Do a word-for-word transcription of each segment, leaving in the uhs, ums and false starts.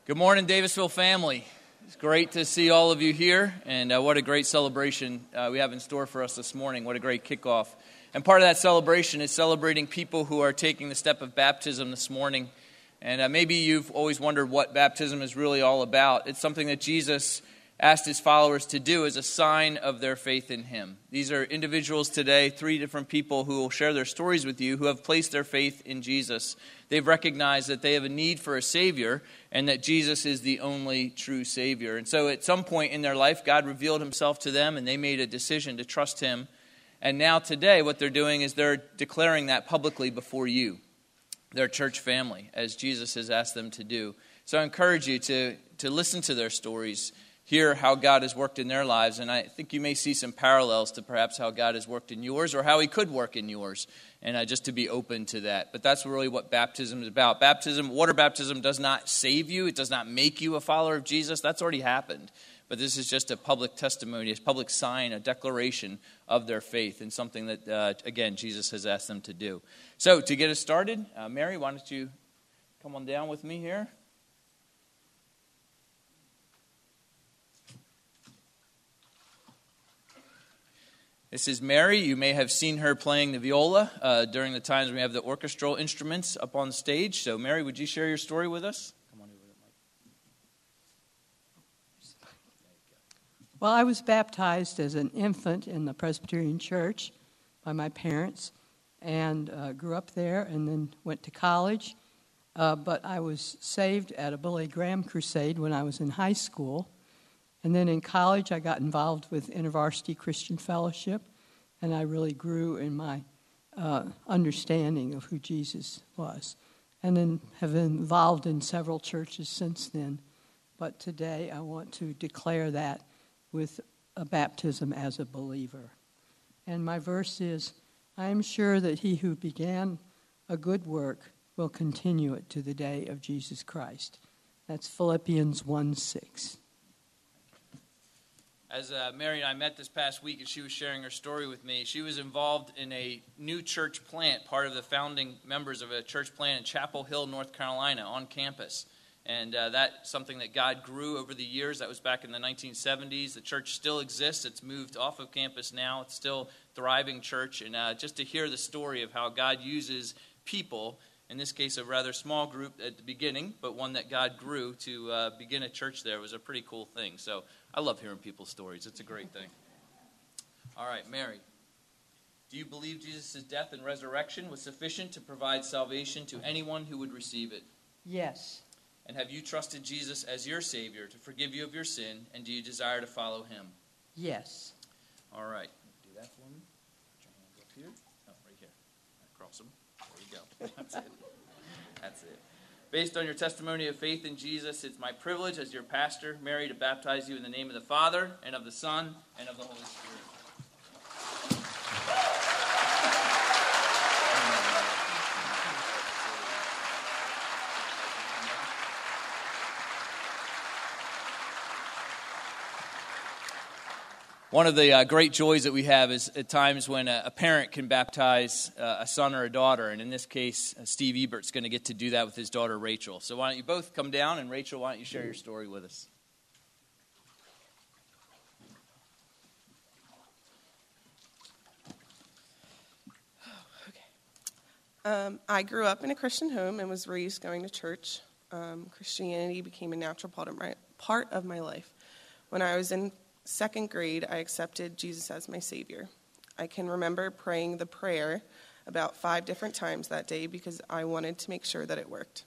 Good morning, Davisville family. It's great to see all of you here, and uh, what a great celebration uh, we have in store for us this morning. What a great kickoff. And part of that celebration is celebrating people who are taking the step of baptism this morning. And uh, maybe you've always wondered what baptism is really all about. It's something that Jesus asked his followers to do as a sign of their faith in him. These are individuals today, three different people who will share their stories with you, who have placed their faith in Jesus. They've recognized that they have a need for a Savior and that Jesus is the only true Savior. And so at some point in their life, God revealed himself to them and they made a decision to trust him. And now today, what they're doing is they're declaring that publicly before you, their church family, as Jesus has asked them to do. So I encourage you to, to listen to their stories, hear how God has worked in their lives, and I think you may see some parallels to perhaps how God has worked in yours or how he could work in yours, and uh, just to be open to that. But that's really what baptism is about. Baptism, water baptism does not save you. It does not make you a follower of Jesus. That's already happened. But this is just a public testimony, a public sign, a declaration of their faith, and something that, uh, again, Jesus has asked them to do. So to get us started, uh, Mary, why don't you come on down with me here? This is Mary. You may have seen her playing the viola uh, during the times we have the orchestral instruments up on stage. So, Mary, would you share your story with us? Come on over to the mic. Well, I was baptized as an infant in the Presbyterian Church by my parents and uh, grew up there and then went to college. Uh, but I was saved at a Billy Graham crusade when I was in high school. And then in college, I got involved with InterVarsity Christian Fellowship, and I really grew in my uh, understanding of who Jesus was. And then have been involved in several churches since then. But today, I want to declare that with a baptism as a believer. And my verse is, I am sure that he who began a good work will continue it to the day of Jesus Christ. That's Philippians one six. As uh, Mary and I met this past week and she was sharing her story with me, she was involved in a new church plant, part of the founding members of a church plant in Chapel Hill, North Carolina, on campus. And uh, that's something that God grew over the years. That was back in the nineteen seventies. The church still exists. It's moved off of campus now. It's still a thriving church. And uh, just to hear the story of how God uses people, in this case a rather small group at the beginning, but one that God grew to uh, begin a church there, was a pretty cool thing. So I love hearing people's stories. It's a great thing. All right, Mary. Do you believe Jesus' death and resurrection was sufficient to provide salvation to anyone who would receive it? Yes. And have you trusted Jesus as your Savior to forgive you of your sin, and do you desire to follow him? Yes. All right. Do that for me. Put your hands up here. Oh, right here. Cross them. There you go. That's it. That's it. Based on your testimony of faith in Jesus, it's my privilege as your pastor, Mary, to baptize you in the name of the Father, and of the Son, and of the Holy Spirit. One of the uh, great joys that we have is at times when a, a parent can baptize uh, a son or a daughter, and in this case, uh, Steve Ebert's going to get to do that with his daughter, Rachel. So why don't you both come down, and Rachel, why don't you share your story with us? Um, I grew up in a Christian home and was raised going to church. Um, Christianity became a natural part of my, part of my life. When I was in second grade, I accepted Jesus as my Savior. I can remember praying the prayer about five different times that day because I wanted to make sure that it worked.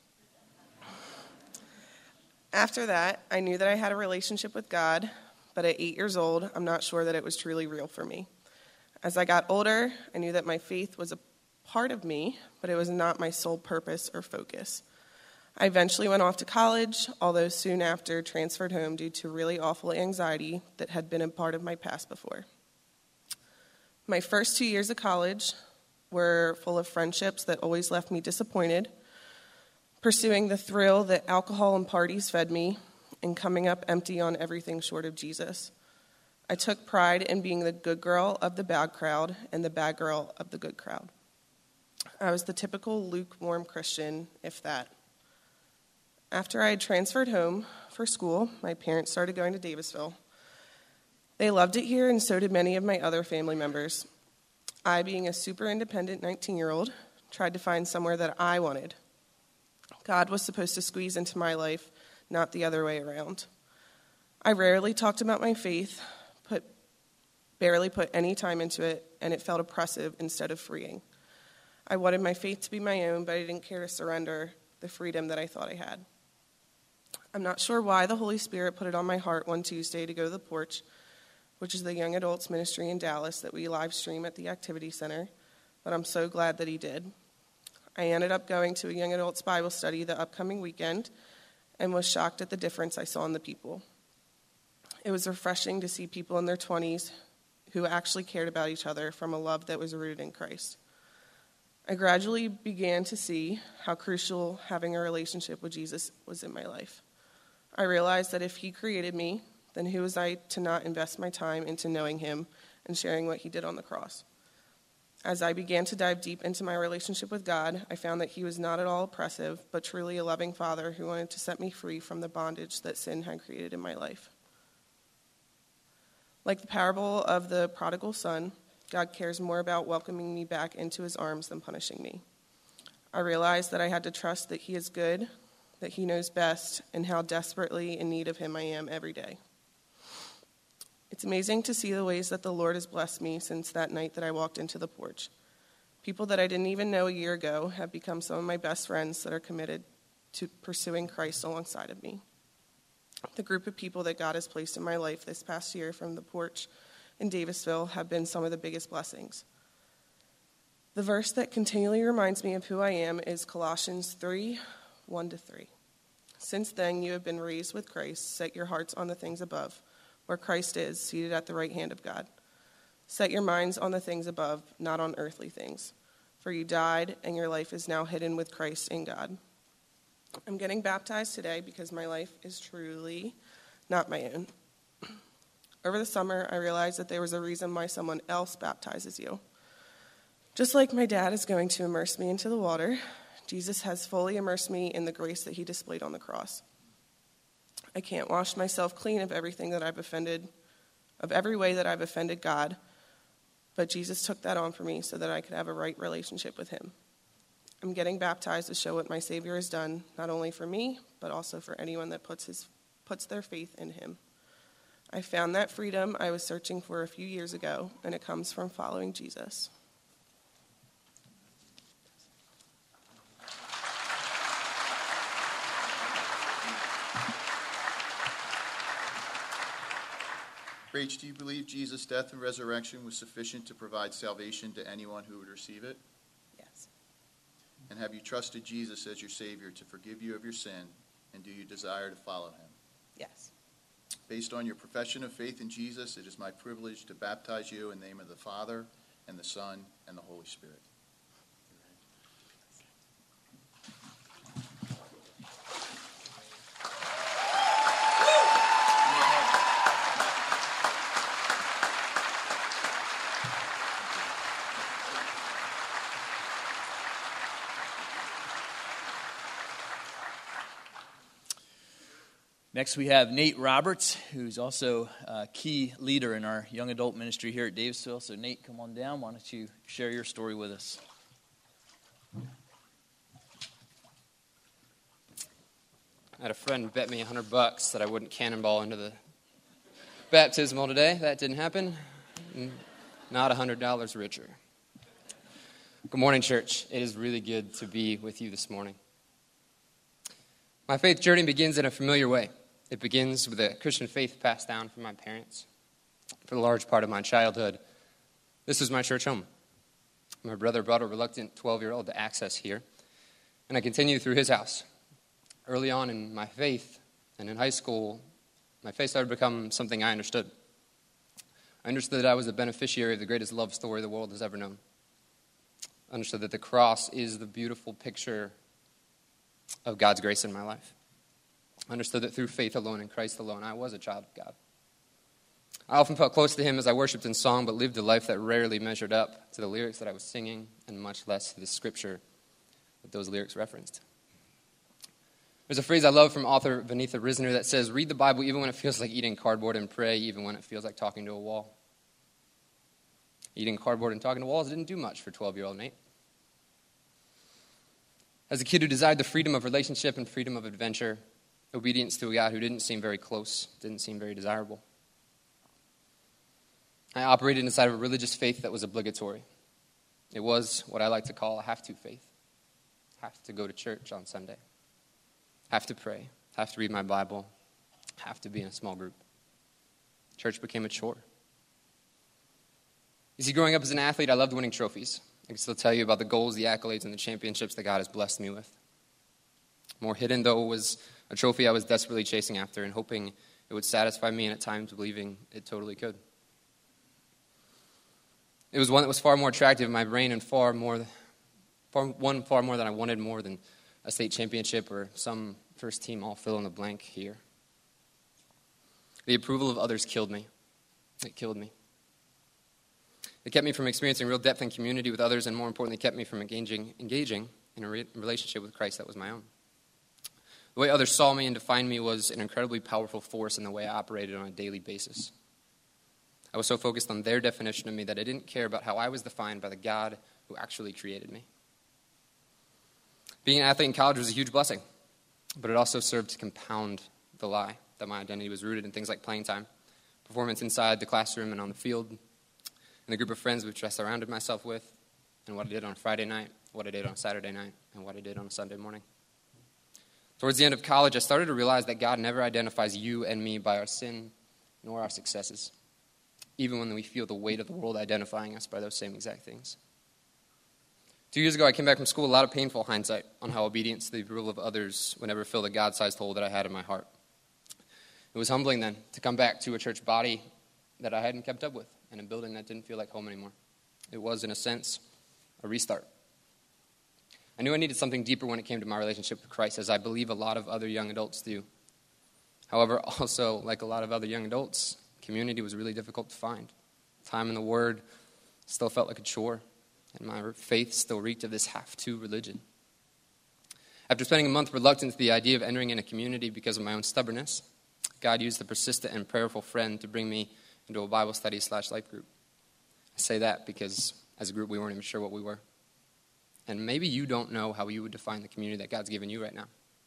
After that, I knew that I had a relationship with God, but at eight years old, I'm not sure that it was truly real for me. As I got older, I knew that my faith was a part of me, but it was not my sole purpose or focus. I eventually went off to college, although soon after transferred home due to really awful anxiety that had been a part of my past before. My first two years of college were full of friendships that always left me disappointed, pursuing the thrill that alcohol and parties fed me, and coming up empty on everything short of Jesus. I took pride in being the good girl of the bad crowd and the bad girl of the good crowd. I was the typical lukewarm Christian, if that. After I had transferred home for school, my parents started going to Davisville. They loved it here, and so did many of my other family members. I, being a super independent nineteen-year-old, tried to find somewhere that I wanted. God was supposed to squeeze into my life, not the other way around. I rarely talked about my faith, put, barely put any time into it, and it felt oppressive instead of freeing. I wanted my faith to be my own, but I didn't care to surrender the freedom that I thought I had. I'm not sure why the Holy Spirit put it on my heart one Tuesday to go to the Porch, which is the young adults ministry in Dallas that we live stream at the Activity Center, but I'm so glad that he did. I ended up going to a young adults Bible study the upcoming weekend and was shocked at the difference I saw in the people. It was refreshing to see people in their twenties who actually cared about each other from a love that was rooted in Christ. I gradually began to see how crucial having a relationship with Jesus was in my life. I realized that if he created me, then who was I to not invest my time into knowing him and sharing what he did on the cross? As I began to dive deep into my relationship with God, I found that he was not at all oppressive, but truly a loving father who wanted to set me free from the bondage that sin had created in my life. Like the parable of the prodigal son, God cares more about welcoming me back into his arms than punishing me. I realized that I had to trust that he is good, that he knows best, and how desperately in need of him I am every day. It's amazing to see the ways that the Lord has blessed me since that night that I walked into the Porch. People that I didn't even know a year ago have become some of my best friends that are committed to pursuing Christ alongside of me. The group of people that God has placed in my life this past year from the Porch in Davisville have been some of the biggest blessings. The verse that continually reminds me of who I am is Colossians three, one to three. Since then you have been raised with Christ, set your hearts on the things above, where Christ is, seated at the right hand of God. Set your minds on the things above, not on earthly things. For you died, and your life is now hidden with Christ in God. I'm getting baptized today because my life is truly not my own. Over the summer, I realized that there was a reason why someone else baptizes you. Just like my dad is going to immerse me into the water, Jesus has fully immersed me in the grace that he displayed on the cross. I can't wash myself clean of everything that I've offended, of every way that I've offended God, but Jesus took that on for me so that I could have a right relationship with him. I'm getting baptized to show what my Savior has done, not only for me, but also for anyone that puts his puts their faith in him. I found that freedom I was searching for a few years ago, and it comes from following Jesus. Rach, do you believe Jesus' death and resurrection was sufficient to provide salvation to anyone who would receive it? Yes. And have you trusted Jesus as your Savior to forgive you of your sin, and do you desire to follow him? Yes. Based on your profession of faith in Jesus, it is my privilege to baptize you in the name of the Father, and the Son, and the Holy Spirit. Next, we have Nate Roberts, who's also a key leader in our young adult ministry here at Davisville. So, Nate, come on down. Why don't you share your story with us? I had a friend bet me a hundred bucks that I wouldn't cannonball into the baptismal today. That didn't happen. Not a hundred dollars richer. Good morning, church. It is really good to be with you this morning. My faith journey begins in a familiar way. It begins with a Christian faith passed down from my parents. For the large part of my childhood, this was my church home. My brother brought a reluctant twelve-year-old to access here, and I continued through his house. Early on in my faith and in high school, my faith started to become something I understood. I understood that I was a beneficiary of the greatest love story the world has ever known. I understood that the cross is the beautiful picture of God's grace in my life. I understood that through faith alone in Christ alone, I was a child of God. I often felt close to him as I worshiped in song, but lived a life that rarely measured up to the lyrics that I was singing, and much less to the scripture that those lyrics referenced. There's a phrase I love from author Vanitha Risner that says, read the Bible even when it feels like eating cardboard, and pray even when it feels like talking to a wall. Eating cardboard and talking to walls didn't do much for twelve-year-old Nate. As a kid who desired the freedom of relationship and freedom of adventure, obedience to a God who didn't seem very close, didn't seem very desirable, I operated inside of a religious faith that was obligatory. It was what I like to call a have-to faith. Have to go to church on Sunday. Have to pray. Have to read my Bible. Have to be in a small group. Church became a chore. You see, growing up as an athlete, I loved winning trophies. I can still tell you about the goals, the accolades, and the championships that God has blessed me with. More hidden, though, was a trophy I was desperately chasing after and hoping it would satisfy me, and at times believing it totally could. It was one that was far more attractive in my brain and far more, far, one far more than I wanted more than a state championship or some first team all fill in the blank here. The approval of others killed me. It killed me. It kept me from experiencing real depth and community with others, and more importantly, kept me from engaging, engaging in a re- relationship with Christ that was my own. The way others saw me and defined me was an incredibly powerful force in the way I operated on a daily basis. I was so focused on their definition of me that I didn't care about how I was defined by the God who actually created me. Being an athlete in college was a huge blessing, but it also served to compound the lie that my identity was rooted in things like playing time, performance inside the classroom and on the field, and the group of friends which I surrounded myself with, and what I did on Friday night, what I did on Saturday night, and what I did on a Sunday morning. Towards the end of college, I started to realize that God never identifies you and me by our sin nor our successes, even when we feel the weight of the world identifying us by those same exact things. Two years ago, I came back from school with a lot of painful hindsight on how obedience to the approval of others would never fill the God-sized hole that I had in my heart. It was humbling then to come back to a church body that I hadn't kept up with and a building that didn't feel like home anymore. It was, in a sense, a restart. I knew I needed something deeper when it came to my relationship with Christ, as I believe a lot of other young adults do. However, also, like a lot of other young adults, community was really difficult to find. Time in the Word still felt like a chore, and my faith still reeked of this have-to religion. After spending a month reluctant to the idea of entering in a community because of my own stubbornness, God used a persistent and prayerful friend to bring me into a Bible study slash life group. I say that because as a group we weren't even sure what we were. And maybe you don't know how you would define the community that God's given you right now.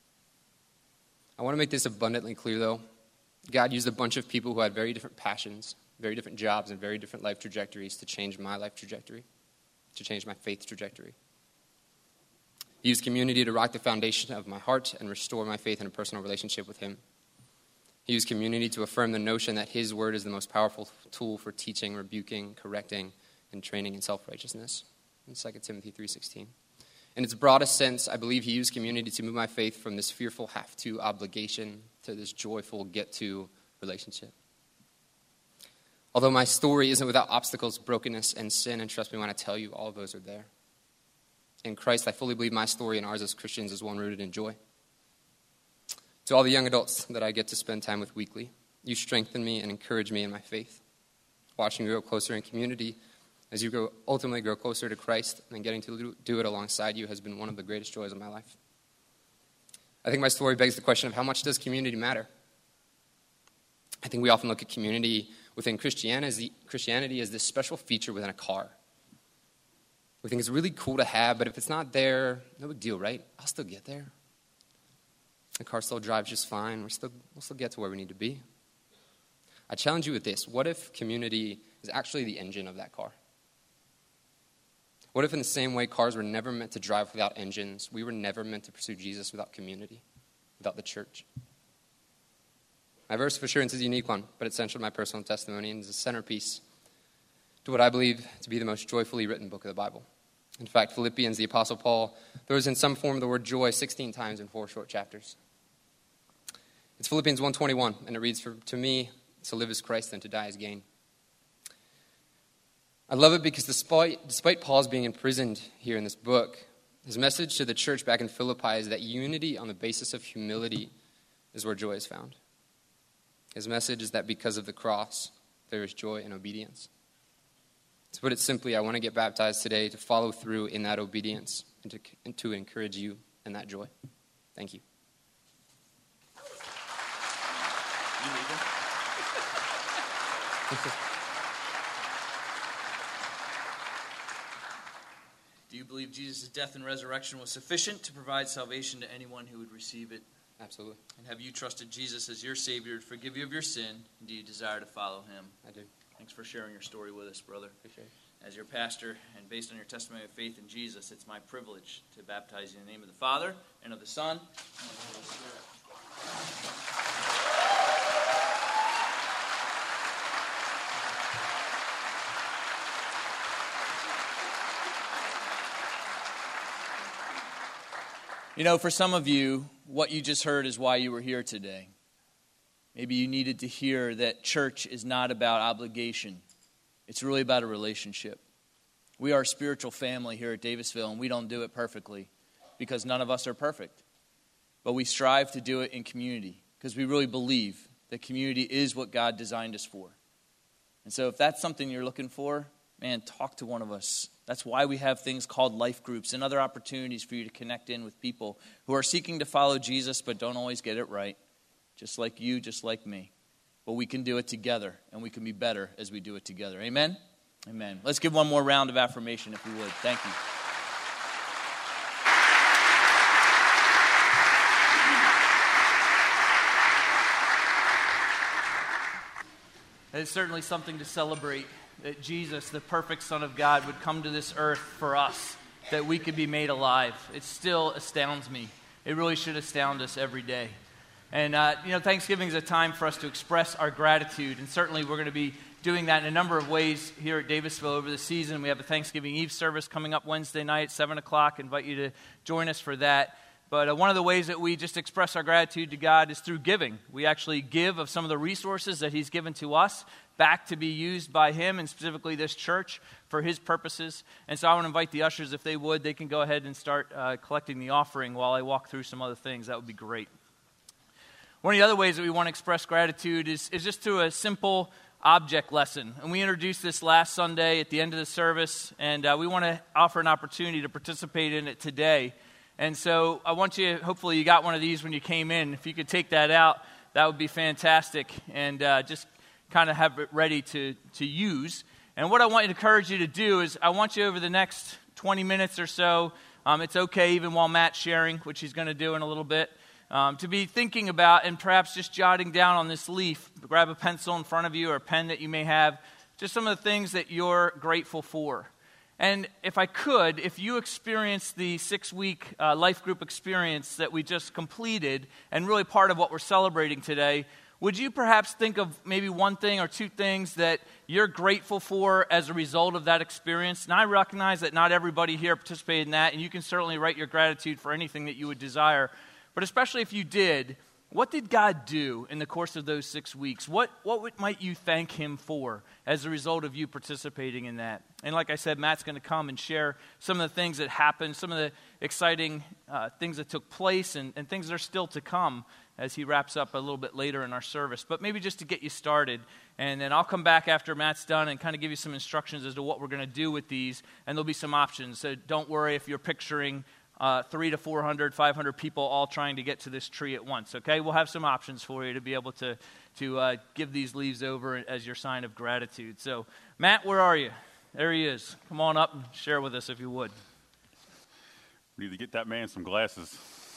I want to make this abundantly clear, though. God used a bunch of people who had very different passions, very different jobs, and very different life trajectories to change my life trajectory, to change my faith trajectory. He used community to rock the foundation of my heart and restore my faith in a personal relationship with Him. He used community to affirm the notion that His word is the most powerful tool for teaching, rebuking, correcting, and training in self-righteousness. In Second Timothy three sixteen. In its broadest sense, I believe He used community to move my faith from this fearful have-to obligation to this joyful get-to relationship. Although my story isn't without obstacles, brokenness, and sin, and trust me when I tell you, all of those are there. In Christ, I fully believe my story and ours as Christians is one rooted in joy. To all the young adults that I get to spend time with weekly, you strengthen me and encourage me in my faith. Watching you grow closer in community as you grow, ultimately grow closer to Christ, and getting to do it alongside you has been one of the greatest joys of my life. I think my story begs the question of how much does community matter? I think we often look at community within Christianity, Christianity as this special feature within a car. We think it's really cool to have, but if it's not there, no big deal, right? I'll still get there. The car still drives just fine. We're still, we'll still get to where we need to be. I challenge you with this. What if community is actually the engine of that car? What if in the same way cars were never meant to drive without engines, we were never meant to pursue Jesus without community, without the church? My verse of assurance is a unique one, but it's central to my personal testimony and is a centerpiece to what I believe to be the most joyfully written book of the Bible. In fact, Philippians, the Apostle Paul, throws in some form of the word joy sixteen times in four short chapters. It's Philippians one twenty-one, and it reads, "For to me, to live is Christ and to die is gain." I love it because despite, despite Paul's being imprisoned here in this book, his message to the church back in Philippi is that unity on the basis of humility is where joy is found. His message is that because of the cross, there is joy in obedience. To put it simply, I want to get baptized today to follow through in that obedience and to, and to encourage you in that joy. Thank you. Do you believe Jesus' death and resurrection was sufficient to provide salvation to anyone who would receive it? Absolutely. And have you trusted Jesus as your Savior to forgive you of your sin? And do you desire to follow him? I do. Thanks for sharing your story with us, brother. Appreciate it. As your pastor, and based on your testimony of faith in Jesus, it's my privilege to baptize you in the name of the Father, and of the Son, and of the Holy Spirit. You know, for some of you, what you just heard is why you were here today. Maybe you needed to hear that church is not about obligation. It's really about a relationship. We are a spiritual family here at Davisville, and we don't do it perfectly because none of us are perfect. But we strive to do it in community because we really believe that community is what God designed us for. And so if that's something you're looking for, man, talk to one of us. That's why we have things called life groups and other opportunities for you to connect in with people who are seeking to follow Jesus but don't always get it right, just like you, just like me. But we can do it together, and we can be better as we do it together. Amen? Amen. Let's give one more round of affirmation if we would. Thank you. It's certainly something to celebrate that Jesus, the perfect Son of God, would come to this earth for us, that we could be made alive. It still astounds me. It really should astound us every day. And, uh, you know, Thanksgiving is a time for us to express our gratitude, and certainly we're going to be doing that in a number of ways here at Davisville over the season. We have a Thanksgiving Eve service coming up Wednesday night at seven o'clock. I invite you to join us for that. But uh, one of the ways that we just express our gratitude to God is through giving. We actually give of some of the resources that he's given to us back to be used by him, and specifically this church, for his purposes. And so I want to invite the ushers, if they would, they can go ahead and start uh, collecting the offering while I walk through some other things. That would be great. One of the other ways that we want to express gratitude is, is just through a simple object lesson. And we introduced this last Sunday at the end of the service, and uh, we want to offer an opportunity to participate in it today. And so I want you, hopefully you got one of these when you came in. If you could take that out, that would be fantastic, and uh, just kind of have it ready to, to use. And what I want to encourage you to do is I want you over the next twenty minutes or so, um, it's okay even while Matt's sharing, which he's going to do in a little bit, Um, to be thinking about and perhaps just jotting down on this leaf, grab a pencil in front of you or a pen that you may have, just some of the things that you're grateful for. And if I could, if you experienced the six-week uh, life group experience that we just completed and really part of what we're celebrating today, would you perhaps think of maybe one thing or two things that you're grateful for as a result of that experience? And I recognize that not everybody here participated in that, and you can certainly write your gratitude for anything that you would desire. But especially if you did, what did God do in the course of those six weeks? What what would, might you thank him for as a result of you participating in that? And like I said, Matt's going to come and share some of the things that happened, some of the exciting uh, things that took place, and, and things that are still to come as he wraps up a little bit later in our service. But maybe just to get you started, and then I'll come back after Matt's done and kind of give you some instructions as to what we're going to do with these, and there'll be some options. So don't worry if you're picturing Uh, three to four hundred, five hundred people all trying to get to this tree at once, okay? We'll have some options for you to be able to, to uh, give these leaves over as your sign of gratitude. So, Matt, where are you? There he is. Come on up and share with us if you would. We need to get that man some glasses.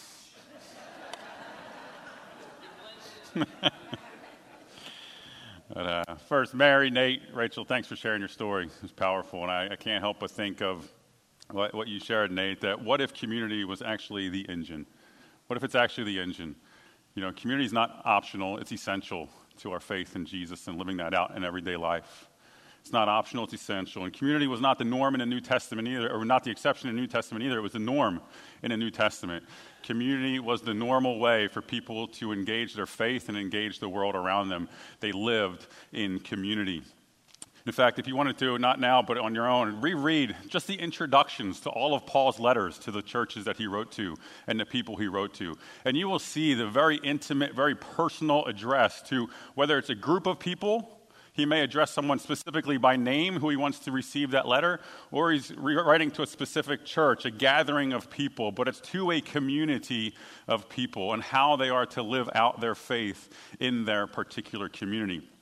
but, uh, first, Mary, Nate, Rachel, thanks for sharing your story. It was powerful, and I, I can't help but think of What, what you shared, Nate, that what if community was actually the engine? What if it's actually the engine? You know, community is not optional. It's essential to our faith in Jesus and living that out in everyday life. It's not optional. It's essential. And community was not the norm in the New Testament either, or not the exception in the New Testament either. It was the norm in the New Testament. Community was the normal way for people to engage their faith and engage the world around them. They lived in community. In fact, if you wanted to, not now, but on your own, reread just the introductions to all of Paul's letters to the churches that he wrote to and the people he wrote to. And you will see the very intimate, very personal address to whether it's a group of people. He may address someone specifically by name who he wants to receive that letter, or he's writing to a specific church, a gathering of people, but it's to a community of people and how they are to live out their faith in their particular community.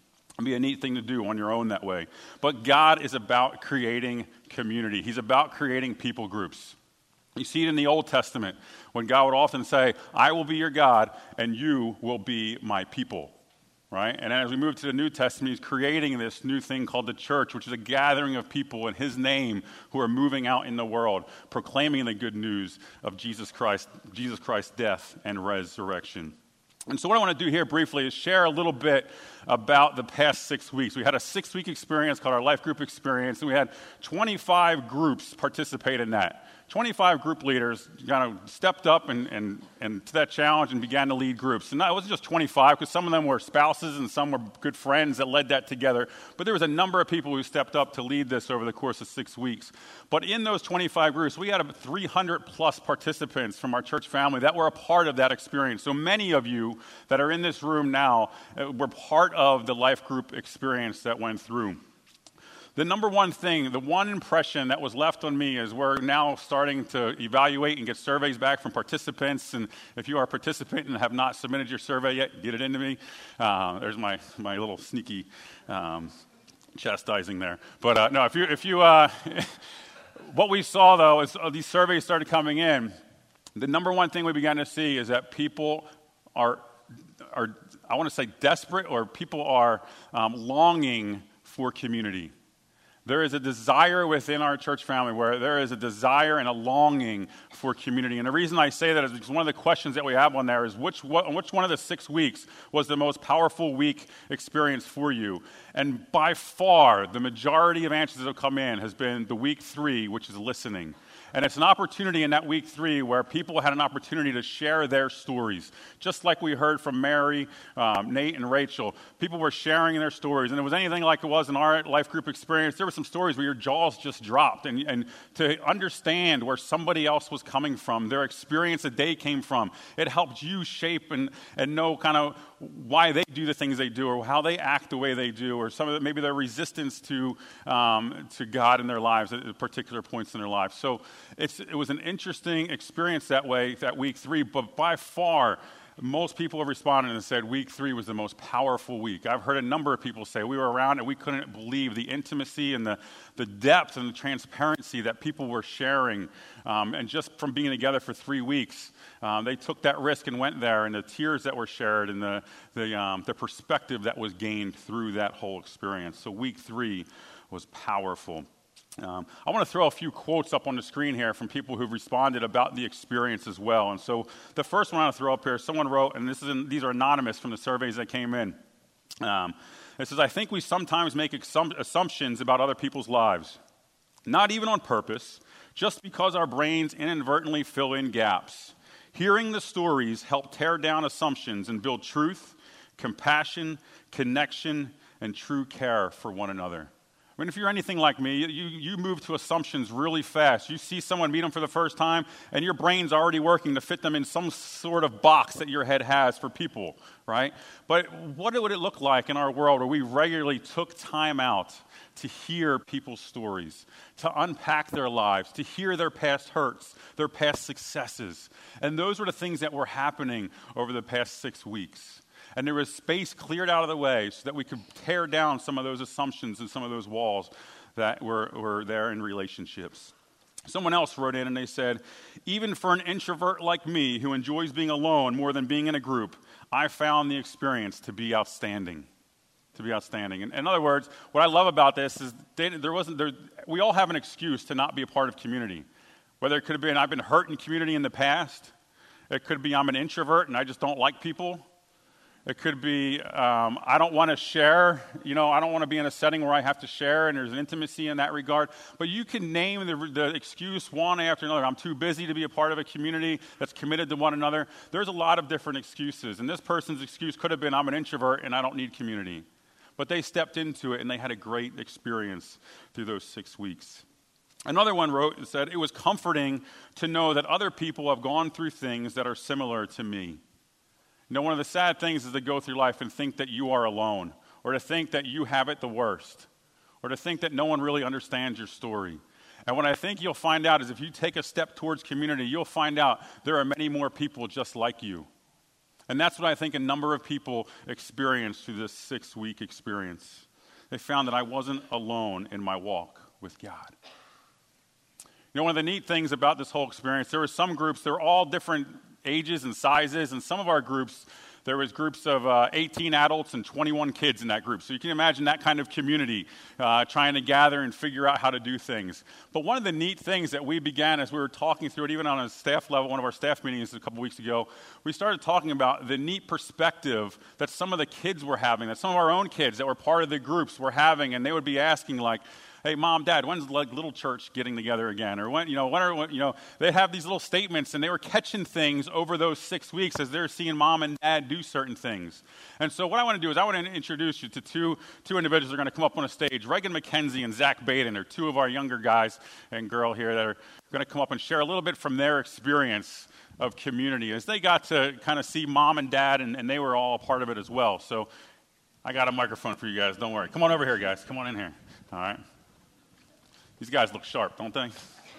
It'd be a neat thing to do on your own that way. But God is about creating community. He's about creating people groups. You see it in the Old Testament when God would often say, I will be your God and you will be my people. Right? And as we move to the New Testament, he's creating this new thing called the church, which is a gathering of people in his name who are moving out in the world, proclaiming the good news of Jesus Christ, Jesus Christ's death and resurrection. And so what I want to do here briefly is share a little bit about the past six weeks. We had a six-week experience called our Life Group Experience, and we had twenty-five groups participate in that. twenty-five group leaders kind of stepped up and, and, and to that challenge and began to lead groups. And it wasn't just twenty-five, because some of them were spouses and some were good friends that led that together. But there was a number of people who stepped up to lead this over the course of six weeks. But in those twenty-five groups, we had about three hundred plus participants from our church family that were a part of that experience. So many of you that are in this room now were part of the life group experience that went through. The number one thing, the one impression that was left on me is we're now starting to evaluate and get surveys back from participants. And if you are a participant and have not submitted your survey yet, get it into me. Uh, there's my, my little sneaky um, chastising there. But uh, no, if you, if you uh, what we saw, though, is uh, these surveys started coming in. The number one thing we began to see is that people are, are I want to say desperate, or people are um, longing for community. There is a desire within our church family where there is a desire and a longing for community. And the reason I say that is because one of the questions that we have on there is which, what, which one of the six weeks was the most powerful week experience for you? And by far, the majority of answers that have come in has been the week three, which is listening. And it's an opportunity in that week three where people had an opportunity to share their stories. Just like we heard from Mary, um, Nate, and Rachel. People were sharing their stories. And it was anything like it was in our life group experience. There were some stories where your jaws just dropped. And, and to understand where somebody else was coming from, their experience that they came from, it helped you shape and, and know kind of why they do the things they do, or how they act the way they do, or some of the, maybe their resistance to um, to God in their lives at particular points in their lives. So it's, it was an interesting experience that way, that week three, but by far, most people have responded and said week three was the most powerful week. I've heard a number of people say we were around and we couldn't believe the intimacy and the, the depth and the transparency that people were sharing. Um, and just from being together for three weeks, um, they took that risk and went there, and the tears that were shared and the, the, um, the perspective that was gained through that whole experience. So week three was powerful. Um, I want to throw a few quotes up on the screen here from people who've responded about the experience as well. And so the first one I want to throw up here, someone wrote, and this is in, these are anonymous from the surveys that came in. Um, it says, I think we sometimes make assum- assumptions about other people's lives, not even on purpose, just because our brains inadvertently fill in gaps. Hearing the stories help tear down assumptions and build truth, compassion, connection, and true care for one another. I mean, if you're anything like me, you, you move to assumptions really fast. You see someone meet them for the first time, and your brain's already working to fit them in some sort of box that your head has for people, right? But what would it look like in our world where we regularly took time out to hear people's stories, to unpack their lives, to hear their past hurts, their past successes? And those were the things that were happening over the past six weeks. And there was space cleared out of the way so that we could tear down some of those assumptions and some of those walls that were, were there in relationships. Someone else wrote in and they said, even for an introvert like me who enjoys being alone more than being in a group, I found the experience to be outstanding. To be outstanding. In, in other words, what I love about this is they, there wasn't there, we all have an excuse to not be a part of community. Whether it could have been I've been hurt in community in the past. It could be I'm an introvert and I just don't like people. It could be, um, I don't want to share, you know, I don't want to be in a setting where I have to share, and there's an intimacy in that regard. But you can name the, the excuse one after another. I'm too busy to be a part of a community that's committed to one another. There's a lot of different excuses. And this person's excuse could have been, I'm an introvert and I don't need community. But they stepped into it, and they had a great experience through those six weeks. Another one wrote and said, it was comforting to know that other people have gone through things that are similar to me. You know, one of the sad things is to go through life and think that you are alone, or to think that you have it the worst, or to think that no one really understands your story. And what I think you'll find out is if you take a step towards community, you'll find out there are many more people just like you. And that's what I think a number of people experienced through this six-week experience. They found that I wasn't alone in my walk with God. You know, one of the neat things about this whole experience, there were some groups, they were all different ages and sizes, and some of our groups, there was groups of uh, eighteen adults and twenty-one kids in that group. So you can imagine that kind of community uh, trying to gather and figure out how to do things. But one of the neat things that we began as we were talking through it, even on a staff level, one of our staff meetings a couple weeks ago, we started talking about the neat perspective that some of the kids were having, that some of our own kids that were part of the groups were having, and they would be asking like, hey, Mom, Dad, when's like little church getting together again? Or when, you know, when are, when, you know, they have these little statements, and they were catching things over those six weeks as they're seeing Mom and Dad do certain things. And so what I want to do is I want to introduce you to two, two individuals that are going to come up on a stage. Reagan McKenzie and Zach Baden are two of our younger guys and girl here that are going to come up and share a little bit from their experience of community as they got to kind of see Mom and Dad, and, and they were all a part of it as well. So I got a microphone for you guys. Don't worry. Come on over here, guys. Come on in here. All right. These guys look sharp, don't they?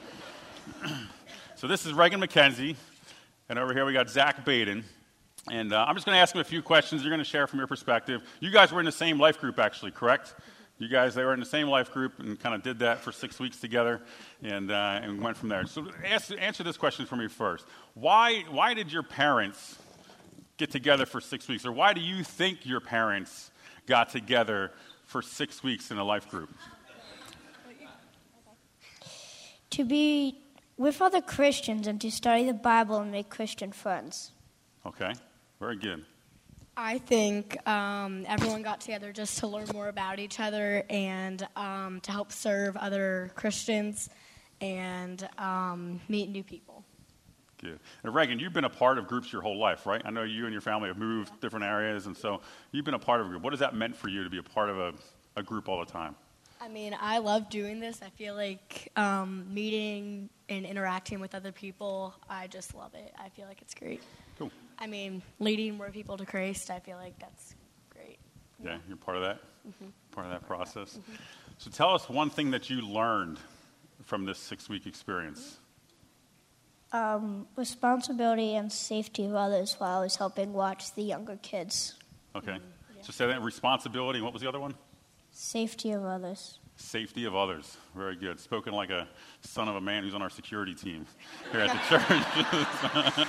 So this is Reagan McKenzie, and over here we got Zach Baden. And uh, I'm just going to ask them a few questions. You're going to share from your perspective. You guys were in the same life group, actually, correct? You guys, they were in the same life group and kind of did that for six weeks together and uh, and went from there. So ask, answer this question for me first. Why, why did your parents get together for six weeks? Or why do you think your parents got together for six weeks in a life group? To be with other Christians and to study the Bible and make Christian friends. Okay, very good. I think um, everyone got together just to learn more about each other and um, to help serve other Christians and um, meet new people. Good. And Reagan, you've been a part of groups your whole life, right? I know you and your family have moved different areas, and so you've been a part of a group. What has that meant for you to be a part of a, a group all the time? I mean, I love doing this. I feel like um, meeting and interacting with other people, I just love it. I feel like it's great. Cool. I mean, leading more people to Christ, I feel like that's great. Yeah, you're part of that? Mm-hmm. Part of that process? Mm-hmm. So tell us one thing that you learned from this six-week experience. Um, responsibility and safety of others while I was helping watch the younger kids. Okay. Mm-hmm. Yeah. So say that, responsibility, and what was the other one? Safety of others. Safety of others. Very good. Spoken like a son of a man who's on our security team here at the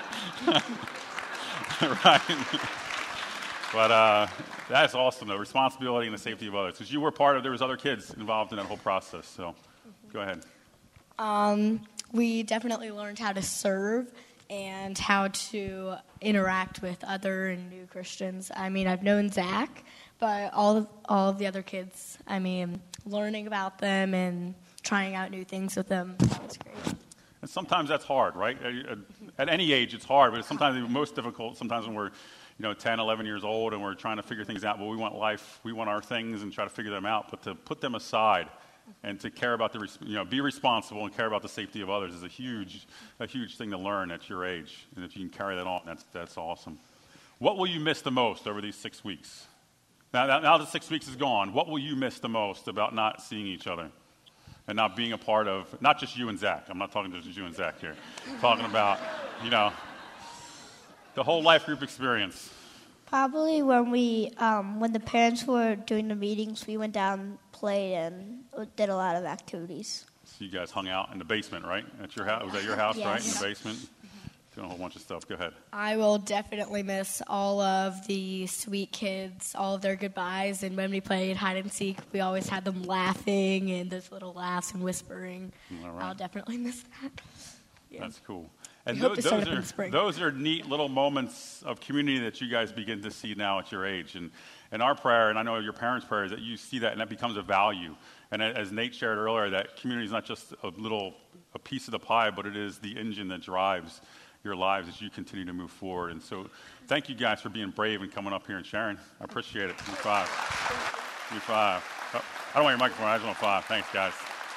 church. Right. But uh, that's awesome, though. Responsibility and the safety of others. Because you were part of, there was other kids involved in that whole process. So mm-hmm. Go ahead. Um, we definitely learned how to serve and how to interact with other and new Christians. I mean, I've known Zach, but all of, all of the other kids, I mean, learning about them and trying out new things with them, that was great. And sometimes that's hard, right? At, at any age, it's hard, but it's sometimes the most difficult. Sometimes when we're, you know, ten, eleven years old and we're trying to figure things out, well, we want life, we want our things and try to figure them out, but to put them aside and to care about the, you know, be responsible and care about the safety of others is a huge, a huge thing to learn at your age. And if you can carry that on, that's that's awesome. What will you miss the most over these six weeks? Now, now that six weeks is gone, what will you miss the most about not seeing each other and not being a part of, not just you and Zach. I'm not talking just you and Zach here. I'm talking about, you know, the whole life group experience. Probably when we, um, when the parents were doing the meetings, we went down, played, and did a lot of activities. So you guys hung out in the basement, right? At your house, was that your house, Yes. right? In the basement, doing a whole bunch of stuff. Go ahead. I will definitely miss all of the sweet kids, all of their goodbyes, and when we played hide and seek, we always had them laughing and those little laughs and whispering. All right. I'll definitely miss that. Yeah. That's cool. And We hope those, to start those up in are spring. those are neat little moments of community that you guys begin to see now at your age. And and our prayer, and I know your parents' prayer, is that you see that and that becomes a value. And as Nate shared earlier, that community is not just a little a piece of the pie, but it is the engine that drives your lives as you continue to move forward. And so, thank you guys for being brave and coming up here and sharing. I appreciate it. Give me five. Give me five. Oh, I don't want your microphone. I just want five. Thanks, guys.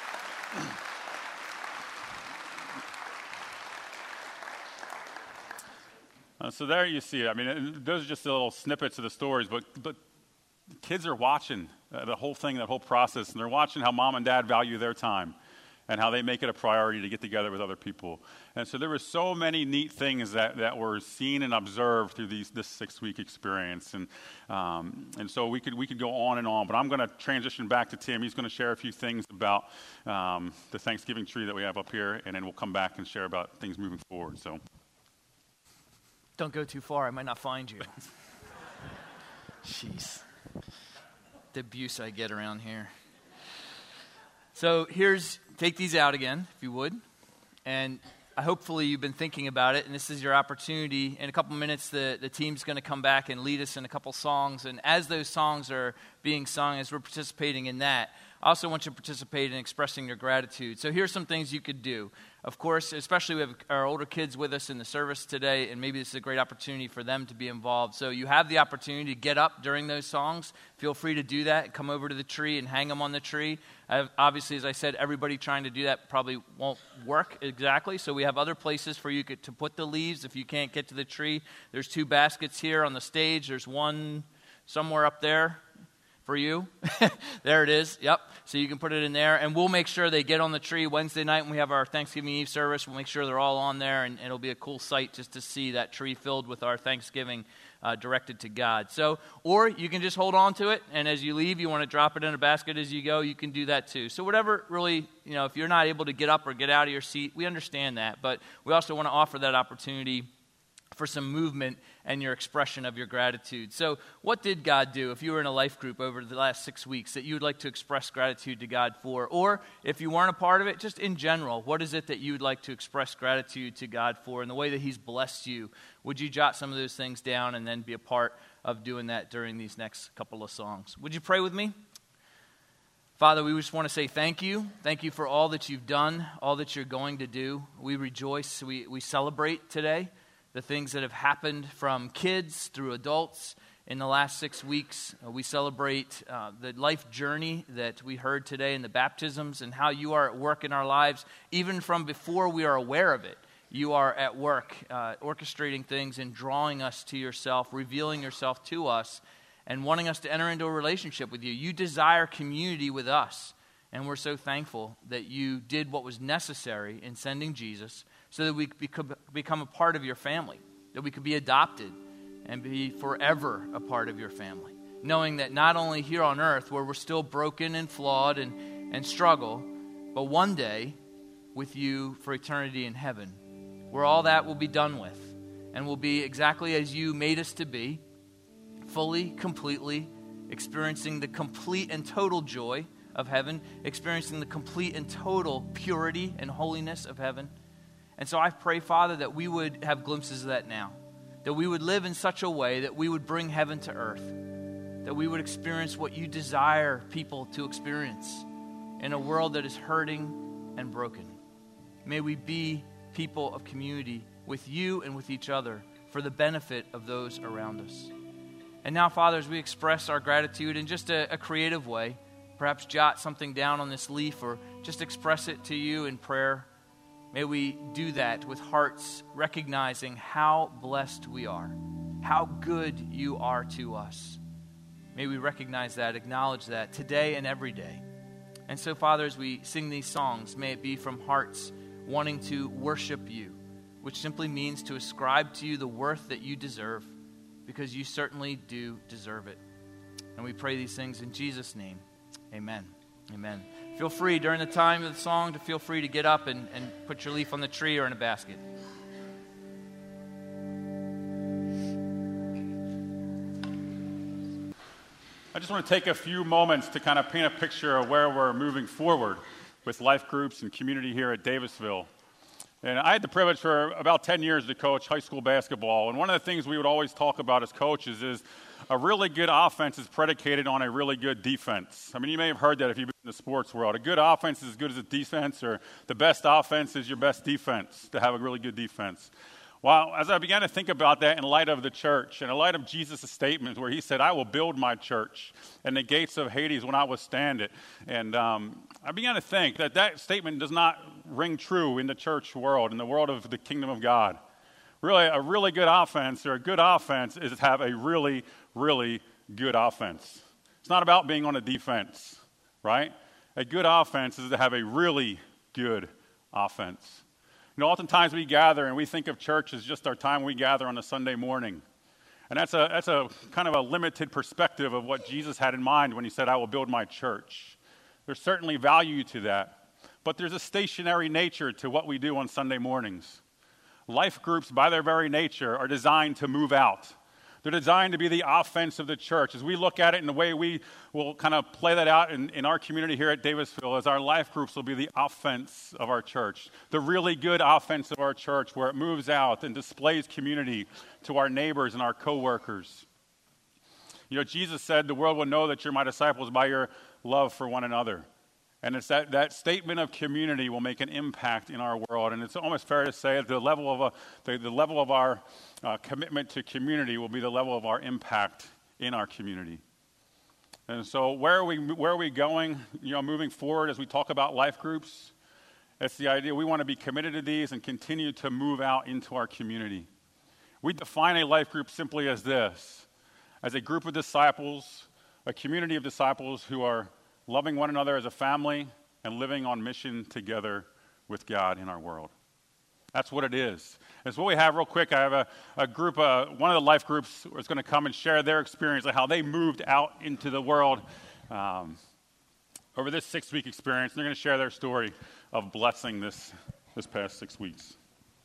Uh, so there you see it. I mean, those are just little snippets of the stories, but but kids are watching uh, the whole thing, that whole process, and they're watching how mom and dad value their time, and how they make it a priority to get together with other people. And so there were so many neat things that, that were seen and observed through these this six-week experience. And um, and so we could we could go on and on, but I'm going to transition back to Tim. He's going to share a few things about um, the Thanksgiving tree that we have up here, and then we'll come back and share about things moving forward. So don't go too far. I might not find you. Jeez. The abuse I get around here. So here's, take these out again, if you would. And hopefully you've been thinking about it, and this is your opportunity. In a couple minutes, the, the team's going to come back and lead us in a couple songs. And as those songs are being sung, as we're participating in that, I also want you to participate in expressing your gratitude. So here's some things you could do. Of course, especially we have our older kids with us in the service today, and maybe this is a great opportunity for them to be involved. So you have the opportunity to get up during those songs. Feel free to do that. Come over to the tree and hang them on the tree. I've, obviously, as I said, everybody trying to do that probably won't work exactly. So we have other places for you to put the leaves if you can't get to the tree. There's two baskets here on the stage. There's one somewhere up there for you. There it is. Yep. So you can put it in there. And we'll make sure they get on the tree Wednesday night when we have our Thanksgiving Eve service. We'll make sure they're all on there, and it'll be a cool sight just to see that tree filled with our Thanksgiving uh, directed to God. So, or you can just hold on to it, and as you leave, you want to drop it in a basket as you go, you can do that too. So whatever really, you know, if you're not able to get up or get out of your seat, we understand that. But we also want to offer that opportunity for some movement and your expression of your gratitude. So what did God do if you were in a life group over the last six weeks that you would like to express gratitude to God for? Or if you weren't a part of it, just in general, what is it that you would like to express gratitude to God for in the way that he's blessed you? Would you jot some of those things down and then be a part of doing that during these next couple of songs? Would you pray with me? Father, we just want to say thank you. Thank you for all that you've done, all that you're going to do. We rejoice. We, we celebrate today the things that have happened from kids through adults in the last six weeks. Uh, we celebrate uh, the life journey that we heard today in the baptisms and how you are at work in our lives, even from before we are aware of it. You are at work uh, orchestrating things and drawing us to yourself, revealing yourself to us, and wanting us to enter into a relationship with you. You desire community with us, and we're so thankful that you did what was necessary in sending Jesus so that we could become a part of your family, that we could be adopted and be forever a part of your family, knowing that not only here on earth where we're still broken and flawed and, and struggle, but one day with you for eternity in heaven, where all that will be done with and will be exactly as you made us to be, fully, completely, experiencing the complete and total joy of heaven, experiencing the complete and total purity and holiness of heaven. And so I pray, Father, that we would have glimpses of that now, that we would live in such a way that we would bring heaven to earth, that we would experience what you desire people to experience in a world that is hurting and broken. May we be people of community with you and with each other for the benefit of those around us. And now, Father, as we express our gratitude in just a, a creative way, perhaps jot something down on this leaf or just express it to you in prayer. May we do that with hearts recognizing how blessed we are, how good you are to us. May we recognize that, acknowledge that today and every day. And so, Father, as we sing these songs, may it be from hearts wanting to worship you, which simply means to ascribe to you the worth that you deserve, because you certainly do deserve it. And we pray these things in Jesus' name. Amen. Amen. Feel free during the time of the song to feel free to get up and, and put your leaf on the tree or in a basket. I just want to take a few moments to kind of paint a picture of where we're moving forward with life groups and community here at Davisville. And I had the privilege for about ten years to coach high school basketball. And one of the things we would always talk about as coaches is a really good offense is predicated on a really good defense. I mean, you may have heard that if you've been in the sports world. A good offense is as good as a defense, or the best offense is your best defense, to have a really good defense. Well, as I began to think about that in light of the church, and in light of Jesus' statement where he said, I will build my church, and the gates of Hades will not withstand it. And um, I began to think that that statement does not ring true in the church world, in the world of the kingdom of God. Really, a really good offense, or a good offense, is to have a really, really good offense. It's not about being on a defense, right? A good offense is to have a really good offense. You know, oftentimes we gather and we think of church as just our time we gather on a Sunday morning. And that's a that's a kind of a limited perspective of what Jesus had in mind when he said, I will build my church. There's certainly value to that. But there's a stationary nature to what we do on Sunday mornings. Life groups, by their very nature, are designed to move out. They're designed to be the offense of the church. As we look at it in the way we will kind of play that out in, in our community here at Davisville, as our life groups will be the offense of our church, the really good offense of our church, where it moves out and displays community to our neighbors and our coworkers. You know, Jesus said, the world will know that you're my disciples by your love for one another. And it's that, that statement of community will make an impact in our world. And it's almost fair to say that the level of, a, the, the level of our uh, commitment to community will be the level of our impact in our community. And so where are we, where are we going, you know, moving forward as we talk about life groups? It's the idea we want to be committed to these and continue to move out into our community. We define a life group simply as this, as a group of disciples, a community of disciples who are loving one another as a family and living on mission together with God in our world. That's what it is. It's what we have real quick. I have a, a group, uh, one of the life groups is going to come and share their experience of how they moved out into the world um, over this six-week experience. They're going to share their story of blessing this, this past six weeks.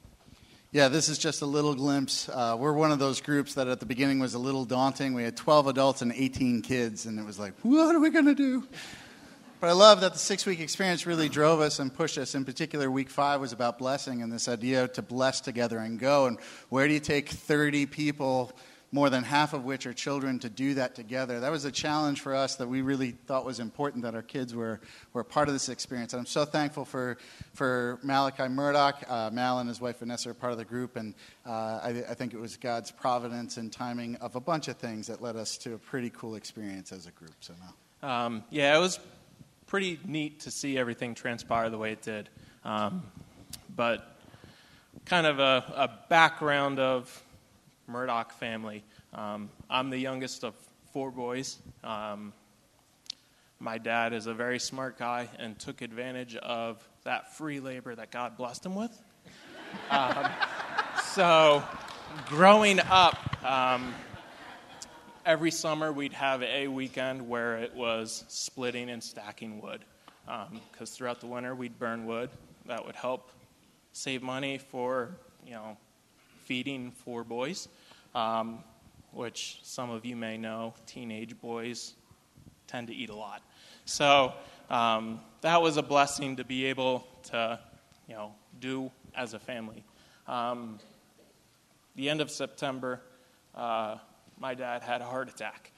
Yeah, this is just a little glimpse. Uh, we're one of those groups that at the beginning was a little daunting. We had twelve adults and eighteen kids, and it was like, what are we going to do? But I love that the six-week experience really drove us and pushed us. In particular, week five was about blessing and this idea to bless together and go. And where do you take thirty people, more than half of which are children, to do that together? That was a challenge for us that we really thought was important, that our kids were, were part of this experience. And I'm so thankful for, for Malachi Murdoch. Uh, Mal and his wife Vanessa are part of the group, and uh, I, I think it was God's providence and timing of a bunch of things that led us to a pretty cool experience as a group. So Mal. Um, yeah, it was pretty neat to see everything transpire the way it did. Um, but kind of a, a background of Murdoch family. Um, I'm the youngest of four boys. Um, my dad is a very smart guy and took advantage of that free labor that God blessed him with. Um, so growing up, um, every summer we'd have a weekend where it was splitting and stacking wood. Because um, throughout the winter we'd burn wood. That would help save money for, you know, feeding four boys, um, which some of you may know, teenage boys tend to eat a lot. So um, that was a blessing to be able to, you know, do as a family. Um, the end of September, uh, my dad had a heart attack.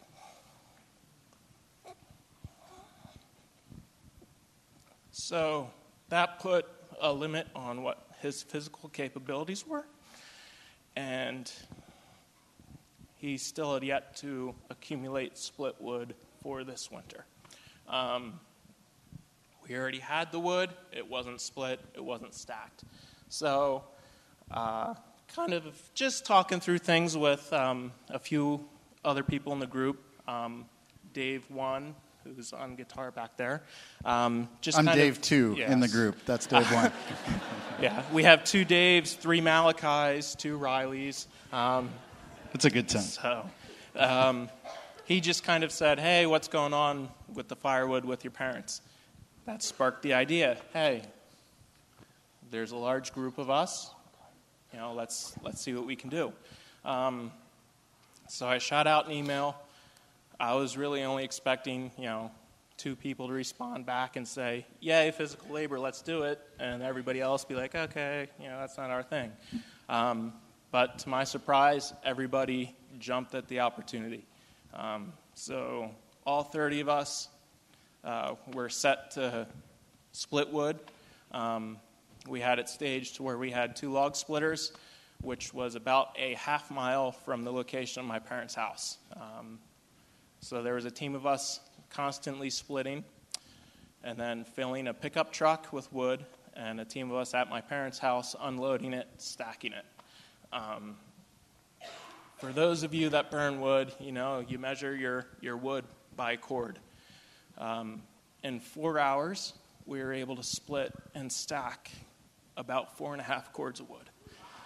So that put a limit on what his physical capabilities were. And he still had yet to accumulate split wood for this winter. Um, we already had the wood. It wasn't split. It wasn't stacked. So uh, kind of just talking through things with um, a few other people in the group. Um, Dave one, who's on guitar back there. Um, just I'm kind Dave of, two yes. in the group. That's Dave one. Yeah, we have two Daves, three Malachis, two Rileys. Um, That's a good time. So um, he just kind of said, hey, what's going on with the firewood with your parents? That sparked the idea, hey, there's a large group of us. You know, let's let's see what we can do. Um, so I shot out an email. I was really only expecting, you know, two people to respond back and say, yay, physical labor, let's do it. And everybody else be like, okay, you know, that's not our thing. Um, but to my surprise, everybody jumped at the opportunity. Um, so all thirty of us uh, were set to split wood. Um, we had it staged to where we had two log splitters, which was about a half mile from the location of my parents' house. Um, so there was a team of us constantly splitting and then filling a pickup truck with wood, and a team of us at my parents' house unloading it, stacking it. Um, for those of you that burn wood, you know, you measure your, your wood by cord. Um, in four hours, we were able to split and stack about four and a half cords of wood.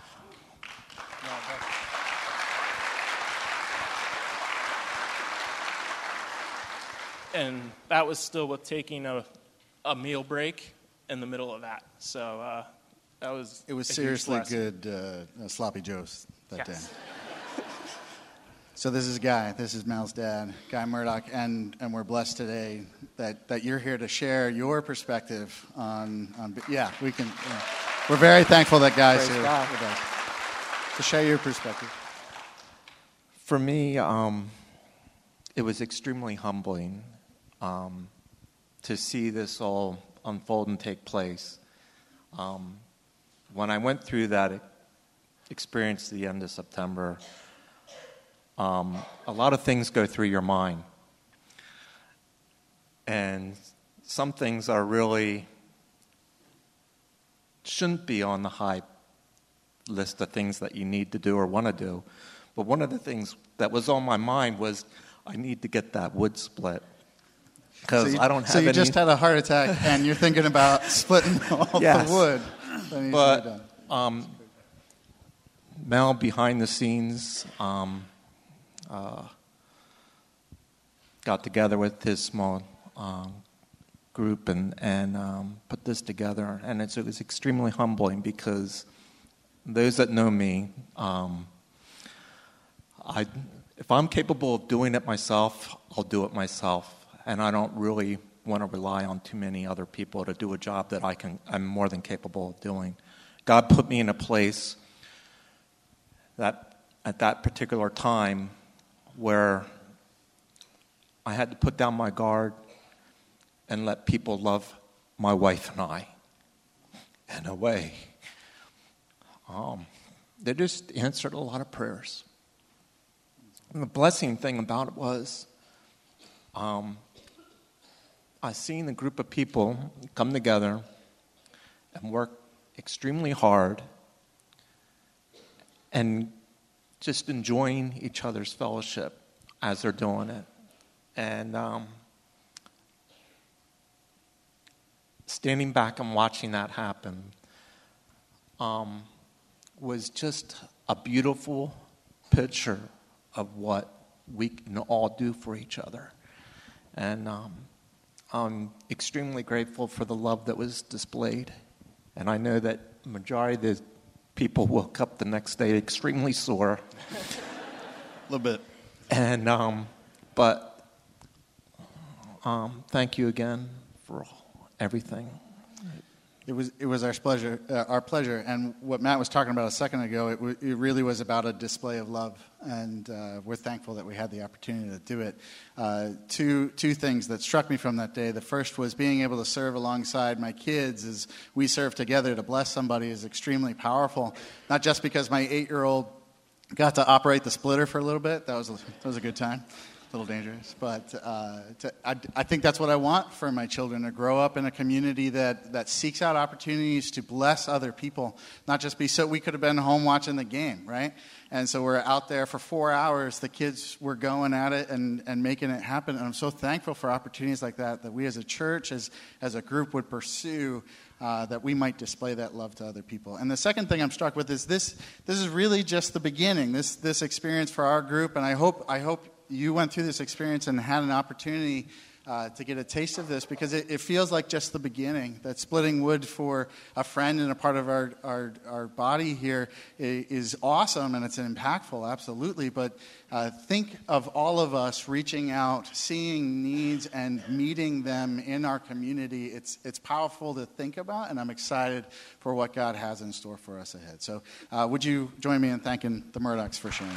And that was still with taking a, a meal break in the middle of that. So uh, that was It was a seriously huge lesson. good uh, sloppy joes that Yes. day. So this is Guy. This is Mal's dad, Guy Murdoch, and, and we're blessed today that, that you're here to share your perspective on, on yeah, we can, yeah. We're very thankful that Guy's Praise here God. with us to share your perspective. For me, um, it was extremely humbling um, to see this all unfold and take place. Um, when I went through that experience at the end of September, um, a lot of things go through your mind. And some things are really, shouldn't be on the high list of things that you need to do or want to do. But one of the things that was on my mind was I need to get that wood split. Because so you, I don't have So you any... just had a heart attack and you're thinking about splitting all Yes. the wood. That needs to be But done. um, Mel, behind the scenes, um, uh, got together with his small um, group and, and um, put this together. And it's, it was extremely humbling because those that know me, um, I, if I'm capable of doing it myself, I'll do it myself. And I don't really want to rely on too many other people to do a job that I can, I'm more than capable of doing. God put me in a place that at that particular time where I had to put down my guard and let people love my wife and I in a way. Um, they just answered a lot of prayers. And the blessing thing about it was um, I seen a group of people come together and work extremely hard and just enjoying each other's fellowship as they're doing it. And um, standing back and watching that happen um, was just a beautiful picture of what we can all do for each other. And um, I'm extremely grateful for the love that was displayed. And I know that the majority of the people woke up the next day extremely sore. A little bit. And, um, but um, thank you again for everything. It was it was our pleasure, uh, our pleasure, and what Matt was talking about a second ago, it, w- it really was about a display of love, and uh, we're thankful that we had the opportunity to do it. Uh, two two things that struck me from that day. The first was being able to serve alongside my kids as we serve together to bless somebody is extremely powerful. Not just because my eight-year-old got to operate the splitter for a little bit. That was a, that was a good time. A little dangerous, but uh, to, I, I think that's what I want for my children, to grow up in a community that, that seeks out opportunities to bless other people, not just be so we could have been home watching the game, right? And so we're out there for four hours. The kids were going at it and, and making it happen. And I'm so thankful for opportunities like that, that we as a church, as, as a group would pursue, uh, that we might display that love to other people. And the second thing I'm struck with is this, this is really just the beginning, this, this experience for our group. And I hope, I hope you went through this experience and had an opportunity uh, to get a taste of this, because it, it feels like just the beginning. That splitting wood for a friend and a part of our, our, our body here is awesome, and it's impactful, absolutely. But uh, think of all of us reaching out, seeing needs, and meeting them in our community. It's, it's powerful to think about, and I'm excited for what God has in store for us ahead. So uh, would you join me in thanking the Murdochs for sharing?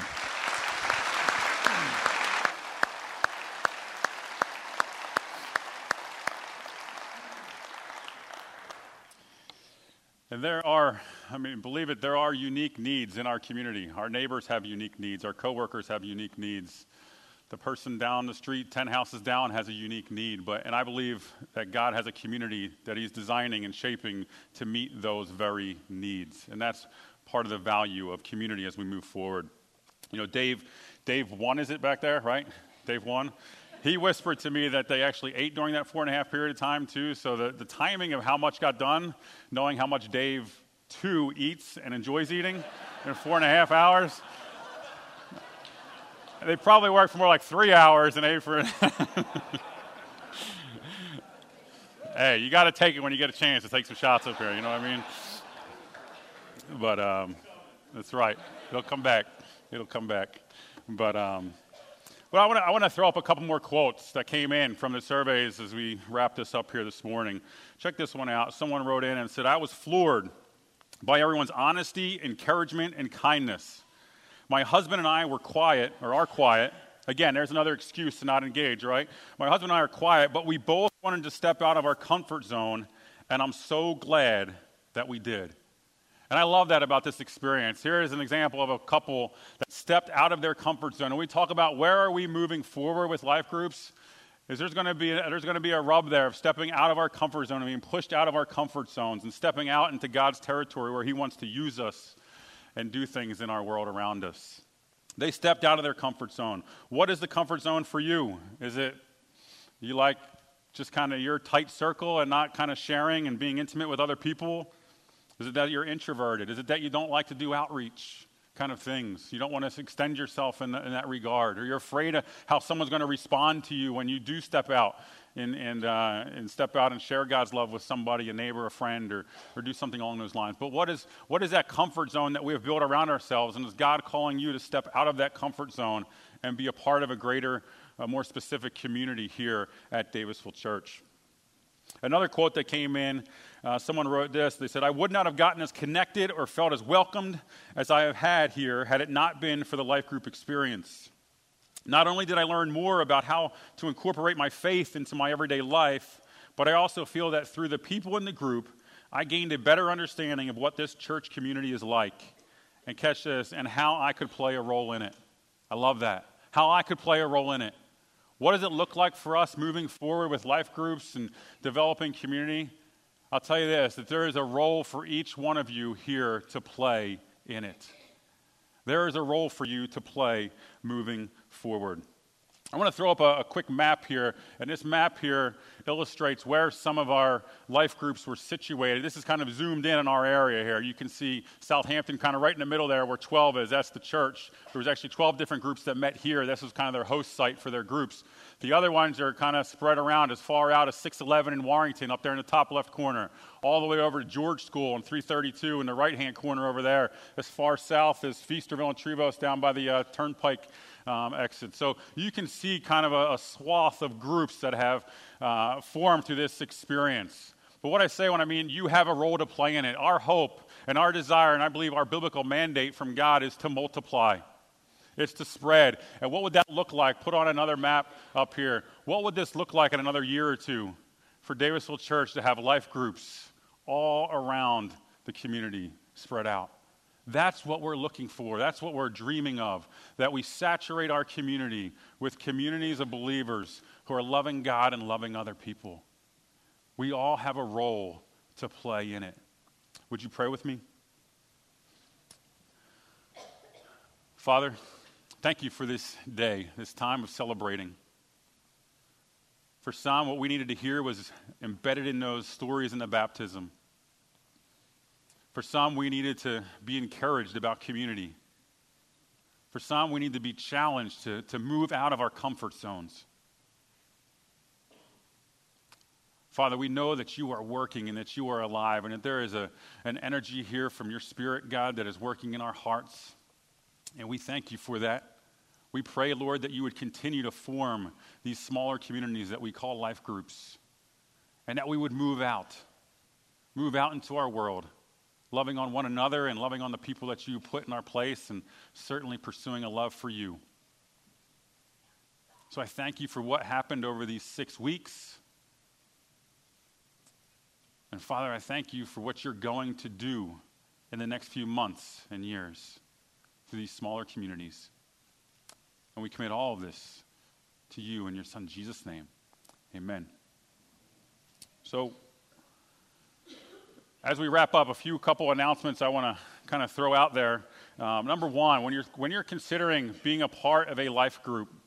And there are, I mean, believe it, there are unique needs in our community. Our neighbors have unique needs. Our coworkers have unique needs. The person down the street, ten houses down, has a unique need. But, and I believe that God has a community that he's designing and shaping to meet those very needs. And that's part of the value of community as we move forward. You know, Dave, Dave one is it back there, right? Dave one. He whispered to me that they actually ate during that four and a half period of time, too. So the, the timing of how much got done, knowing how much Dave, too, eats and enjoys eating in four and a half hours, they probably worked for more like three hours and ate for... Hey, you got to take it when you get a chance to take some shots up here, you know what I mean? But um, that's right. It'll come back. It'll come back. But... Um, Well, I want to I want to throw up a couple more quotes that came in from the surveys as we wrap this up here this morning. Check this one out. Someone wrote in and said, "I was floored by everyone's honesty, encouragement, and kindness. My husband and I were quiet, or are quiet." Again, there's another excuse to not engage, right? "My husband and I are quiet, but we both wanted to step out of our comfort zone, and I'm so glad that we did." And I love that about this experience. Here is an example of a couple that stepped out of their comfort zone. And we talk about where are we moving forward with life groups. Is there's going to be there's going to be a rub there of stepping out of our comfort zone and being pushed out of our comfort zones and stepping out into God's territory where He wants to use us and do things in our world around us. They stepped out of their comfort zone. What is the comfort zone for you? Is it you like just kind of your tight circle and not kind of sharing and being intimate with other people? Is it that you're introverted? Is it that you don't like to do outreach kind of things? You don't want to extend yourself in, the, in that regard? Or you're afraid of how someone's going to respond to you when you do step out and, and, uh, and step out and share God's love with somebody, a neighbor, a friend, or, or do something along those lines. But what is, what is that comfort zone that we have built around ourselves? And is God calling you to step out of that comfort zone and be a part of a greater, a more specific community here at Davisville Church? Another quote that came in, uh, someone wrote this. They said, "I would not have gotten as connected or felt as welcomed as I have had here had it not been for the life group experience. Not only did I learn more about how to incorporate my faith into my everyday life, but I also feel that through the people in the group, I gained a better understanding of what this church community is like." And catch this, and how I could play a role in it. I love that. How I could play a role in it. What does it look like for us moving forward with life groups and developing community? I'll tell you this, that there is a role for each one of you here to play in it. There is a role for you to play moving forward. I want to throw up a, a quick map here, and this map here illustrates where some of our life groups were situated. This is kind of zoomed in in our area here. You can see Southampton kind of right in the middle there where twelve is. That's the church. There was actually twelve different groups that met here. This was kind of their host site for their groups. The other ones are kind of spread around as far out as six eleven in Warrington up there in the top left corner, all the way over to George School and three thirty-two in the right-hand corner over there, as far south as Feasterville and Trevose down by the uh, Turnpike Um, exit. So you can see kind of a, a swath of groups that have uh, formed through this experience. But what I say when I mean you have a role to play in it, our hope and our desire, and I believe our biblical mandate from God is to multiply. It's to spread. And what would that look like? Put on another map up here. What would this look like in another year or two for Davisville Church to have life groups all around the community spread out? That's what we're looking for. That's what we're dreaming of, that we saturate our community with communities of believers who are loving God and loving other people. We all have a role to play in it. Would you pray with me? Father, thank you for this day, this time of celebrating. For some, what we needed to hear was embedded in those stories in the baptism. For some, we needed to be encouraged about community. For some, we need to be challenged to, to move out of our comfort zones. Father, we know that you are working and that you are alive and that there is a, an energy here from your Spirit, God, that is working in our hearts. And we thank you for that. We pray, Lord, that you would continue to form these smaller communities that we call life groups, and that we would move out, move out into our world, loving on one another and loving on the people that you put in our place, and certainly pursuing a love for you. So I thank you for what happened over these six weeks. And Father, I thank you for what you're going to do in the next few months and years through these smaller communities. And we commit all of this to you in your Son Jesus' name. Amen. So, as we wrap up, a few couple announcements I want to kind of throw out there. Um, number one, when you're when you're considering being a part of a life group,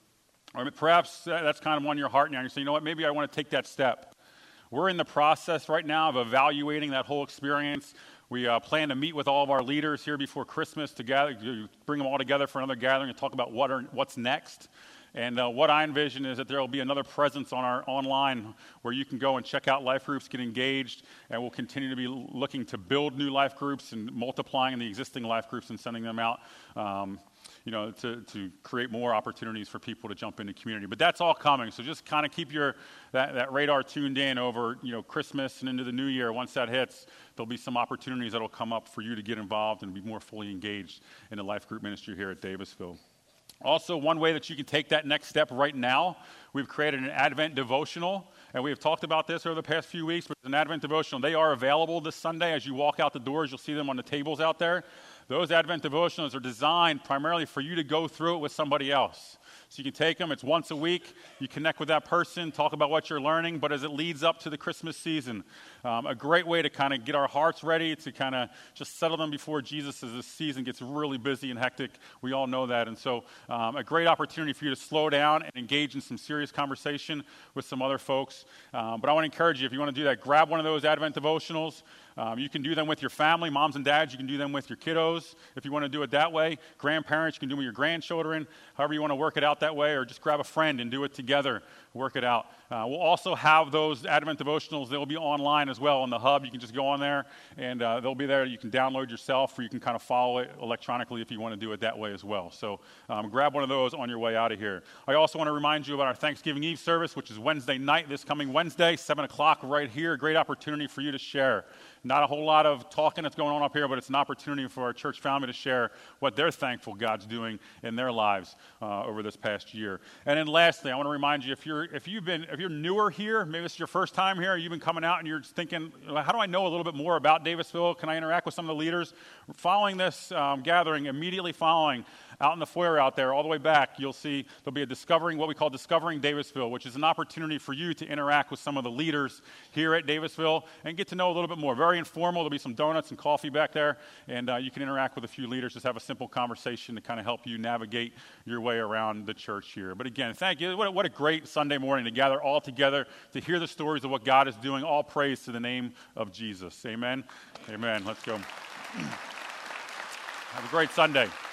Or perhaps that's kind of on your heart now. You're saying, you know what, maybe I want to take that step. We're in the process right now of evaluating that whole experience. We uh, plan to meet with all of our leaders here before Christmas to gather, to bring them all together for another gathering and talk about what are, what's next. And uh, what I envision is that there will be another presence on our online where you can go and check out life groups, get engaged, and we'll continue to be looking to build new life groups and multiplying the existing life groups and sending them out, um, you know, to, to create more opportunities for people to jump into community. But that's all coming, so just kind of keep your that, that radar tuned in over, you know, Christmas and into the new year. Once that hits, there'll be some opportunities that will come up for you to get involved and be more fully engaged in the life group ministry here at Davisville. Also, one way that you can take that next step right now, we've created an Advent devotional, and we have talked about this over the past few weeks, but it's an Advent devotional. They are available this Sunday. As you walk out the doors, you'll see them on the tables out there. Those Advent devotionals are designed primarily for you to go through it with somebody else. So you can take them. It's once a week. You connect with that person, talk about what you're learning, but as it leads up to the Christmas season, um, a great way to kind of get our hearts ready, to kind of just settle them before Jesus as this season gets really busy and hectic. We all know that. And so um, a great opportunity for you to slow down and engage in some serious conversation with some other folks. Um, but I want to encourage you, if you want to do that, grab one of those Advent devotionals. Um, you can do them with your family, moms and dads. You can do them with your kiddos if you want to do it that way. Grandparents, you can do them with your grandchildren, however you want to work it out that way, or just grab a friend and do it together, work it out. Uh, we'll also have those Advent devotionals. They'll be online as well on the hub. You can just go on there, and uh, they'll be there. You can download yourself, or you can kind of follow it electronically if you want to do it that way as well. So um, grab one of those on your way out of here. I also want to remind you about our Thanksgiving Eve service, which is Wednesday night, this coming Wednesday, seven o'clock right here. Great opportunity for you to share. Not a whole lot of talking that's going on up here, but it's an opportunity for our church family to share what they're thankful God's doing in their lives uh, over this past year. And then lastly, I want to remind you, if you're if you've been if you're newer here, maybe this is your first time here, you've been coming out and you're thinking, how do I know a little bit more about Davisville? Can I interact with some of the leaders? Following this um, gathering, immediately following, out in the foyer out there, all the way back, you'll see there'll be a discovering, what we call Discovering Davisville, which is an opportunity for you to interact with some of the leaders here at Davisville and get to know a little bit more. Very informal. There'll be some donuts and coffee back there, and uh, you can interact with a few leaders, just have a simple conversation to kind of help you navigate your way around the church here. But again, thank you. What a, what a great Sunday morning to gather all together to hear the stories of what God is doing. All praise to the name of Jesus. Amen. Amen. Let's go. Have a great Sunday.